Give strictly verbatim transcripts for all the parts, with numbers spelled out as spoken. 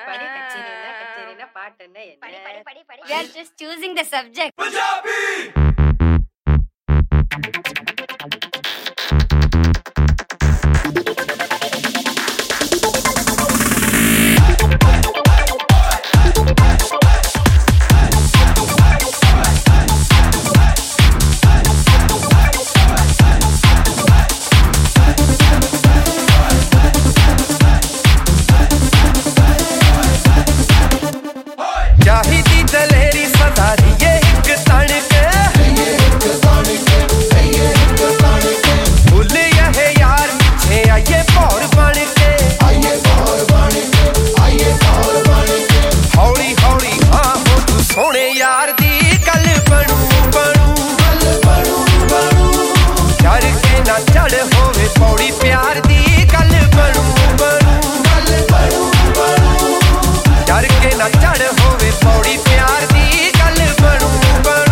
படி கச்சேரினா கச்சேரினா பாட்டுன்னா என்ன? படி படி படி படி. We are just choosing the subject. चाहिदी दलेरी सदारी ये एक तन के भूल यह यार पीछे आइए पौर बन के हौली हौली हाँ हो तू सोने यार दी गल बनू बनू डर के ना चढ़ होवे पौड़ी प्यार दी गल बनू बनू डर के ना चढ़ होवे पौड़ी प्यार दी गल बनू बनू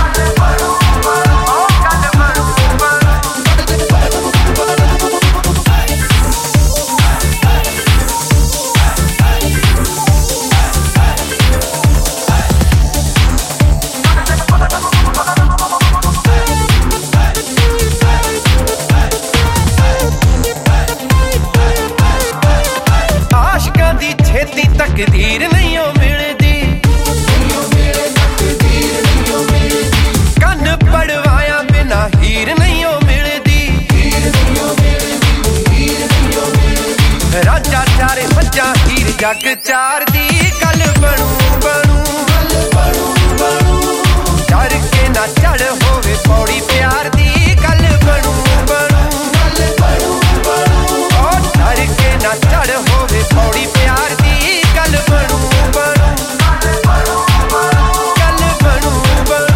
आशिकां दी छेती तकदीर नहीं हो मिलदी कन्न पड़वाया बिना हीर नहीं हो मिलदी राजा चारे मज्जा हीर जग चार दी गल बनू बनू डर के ना चढ़ होवे पौड़ी प्यार दी गल बनू बनू ओ डर के ना चढ़ होवे पौड़ी प्यार दी गल बनू बनू गल बनू बनू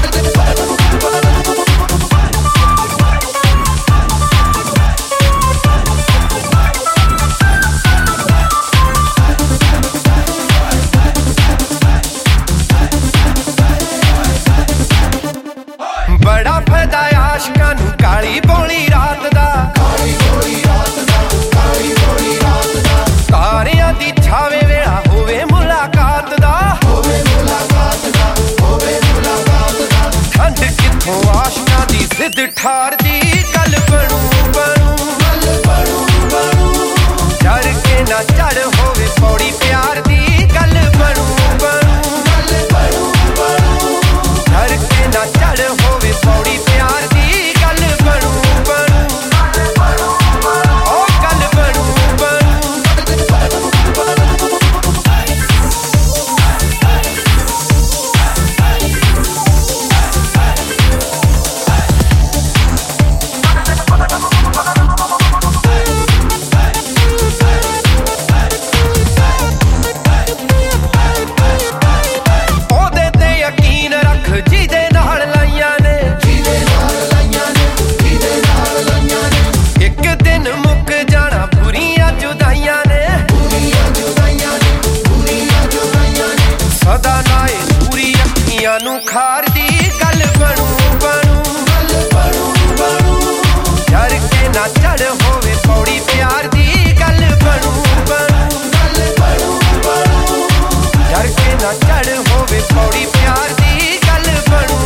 बड़ा फदा आशिकां नू काली बोली रात दा तारियां दी छावे वेला होवे मुलाकात दा ठंड किथों आशिकां दी जिद ठार दी गल बनू बनू डर के ना चढ़ होवे पौड़ी प्यार दी गल बनू बनू डर के ना चढ़ होवे पौड़ी प्यार दी गल बनू बनू ओ गल बनू बनू ओदे ते यकीन रख जिदे नाल लाइयां ने एक दिन मुक जाना बुरियां जुदाइयां ने सदा नाए पूरी अखियां नू खार दी गल बनू बनू डर के ना चढ़ होवे पौड़ी प्यार दी गल बनू बनू डर के ना चढ़ होवे पौड़ी प्यार दी गल बनू